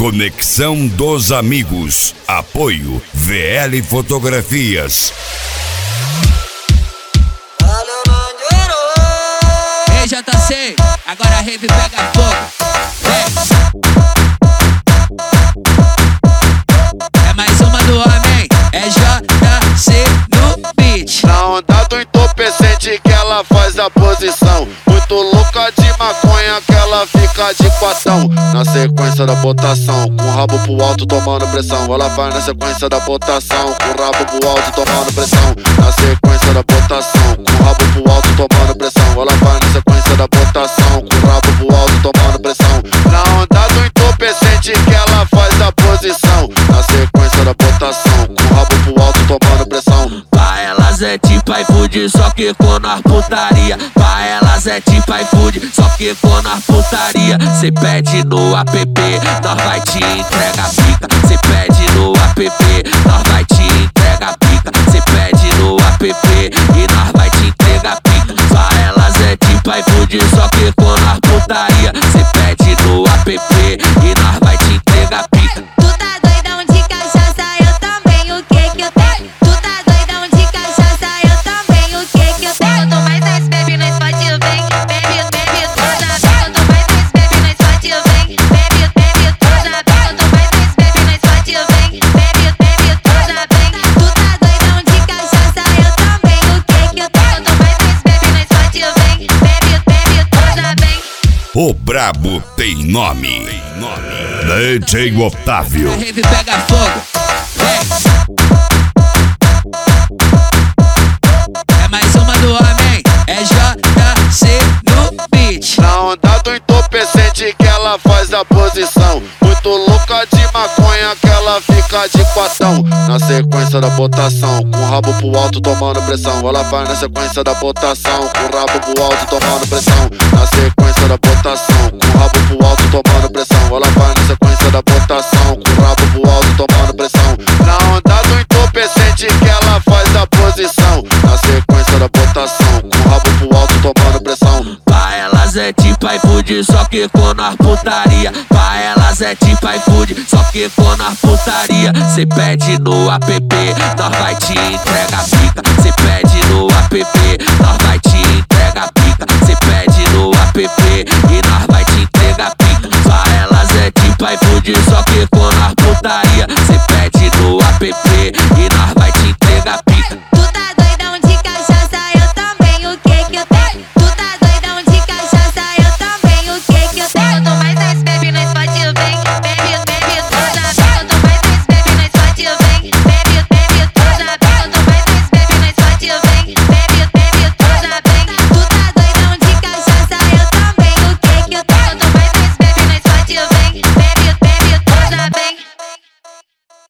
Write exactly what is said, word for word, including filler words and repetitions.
Conexão dos Amigos. Apoio V L Fotografias. Ei, J C, agora a rave pega fogo. É, é mais uma do homem, é J C no beat. Na onda do entorpecente que ela faz a posição, muito louca de maconha que ela fica de quatão. Na sequência da botação, com o rabo pro alto tomando pressão. Ela vai na sequência da botação, com o rabo pro alto tomando pressão. Na sequência da botação, com o rabo pro alto tomando pressão. Ela vai na sequência da botação, com o rabo pro alto tomando pressão. Na onda do entorpecente que ela faz a posição, na sequência da botação, com o rabo pro alto tomando pressão. Pra elas é tipo iFood, só que com nós putaria. Pra elas é tipo iFood, só que com nós putaria. Cê pede no app, nós vai te entrega a pica. Cê pede no app, nós vai te entrega a pica. Cê pede no app e nós vai te entrega a pica. Pra elas é tipo iFood, só que com nós putaria. Cê pede no app e nós vai te entrega a pica. Tu tá doidão de cachaça, eu também, o que que eu tenho? Tu tá doidão de cachaça, eu também, o que que eu tenho? Quanto mais nós bebe, nós pode vem, bebe, bebe, toda vez. Quanto mais nós bebe, nós pode vem, bebe, bebe, toda vez. Quanto mais nós bebe, nós pode vem, bebe, bebe, toda vez. Tu tá doidão de cachaça, eu também, o que que eu tenho? Quanto mais nós bebe, nós pode vem, bebe, bebe, toda vez. O brabo tem nome. Tem nome. D J Otávio. A rave pega fogo. É, é mais uma do homem, é J C no beat. Na onda do entorpecente que ela faz a posição, muito louca de maconha que ela fica de quatão. Na sequência da botação, com o rabo pro alto tomando pressão. Ela vai na sequência da botação, com o rabo pro alto tomando pressão. Na sequência da botação, com o rabo pro alto tomando pressão. Ela vai na sequência da botação, com o rabo pro alto tomando pressão. Na onda do entorpecente que ela faz a posição, na sequência da botação, com o rabo pro alto tomando pressão. Pra elas é tipo iFood, só que com nós putaria. Pra elas é tipo iFood, só que com nós putaria. Cê pede no app, nós vai te entrega a pica. Cê pede